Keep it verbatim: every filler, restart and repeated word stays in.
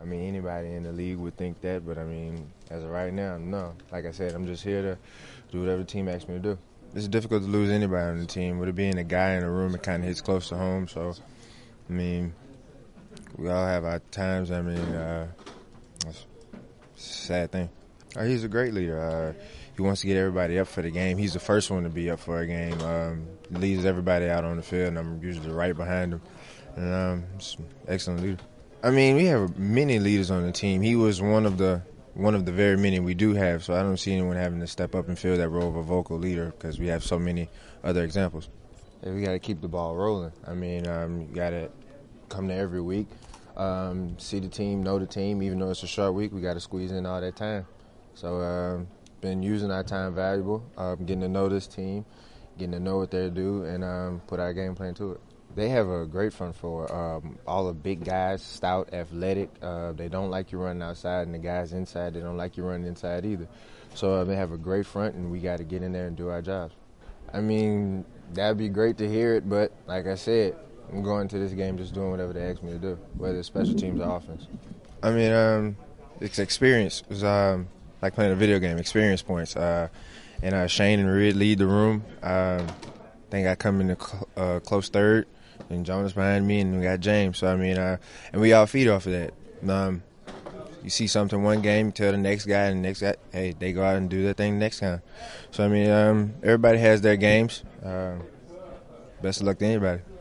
I mean, anybody in the league would think that, but I mean, as of right now, no. Like I said, I'm just here to do whatever the team asks me to do. It's difficult to lose anybody on the team. With it being a guy in the room, it kind of hits close to home. So, I mean, we all have our times. I mean, uh, it's a sad thing. Uh, he's a great leader. Uh, he wants to get everybody up for the game. He's the first one to be up for a game. Um, leads everybody out on the field, and I'm usually right behind him. And um, he's an excellent leader. I mean, we have many leaders on the team. He was one of the one of the very many we do have, so I don't see anyone having to step up and fill that role of a vocal leader because we have so many other examples. Yeah, we got to keep the ball rolling. I mean, um, you got to come to every week, um, see the team, know the team. Even though it's a short week, we got to squeeze in all that time. So, um, been using our time valuable, um, getting to know this team, getting to know what they do, and um, put our game plan to it. They have a great front four. Um, all the big guys, stout, athletic. Uh, they don't like you running outside, and the guys inside, they don't like you running inside either. So uh, they have a great front, and we got to get in there and do our jobs. I mean, that'd be great to hear it, but like I said, I'm going to this game just doing whatever they ask me to do, whether it's special teams or offense. I mean, um, it's experience. It's um, like playing a video game, experience points. Uh, and uh, Shane and Reed lead the room. Um, I think I come in the cl- uh, close third. And Jonas behind me, and we got James. So, I mean, uh, and we all feed off of that. Um, you see something one game, tell the next guy, and the next guy, hey, they go out and do their thing next time. So, I mean, um, everybody has their games. Uh, best of luck to anybody.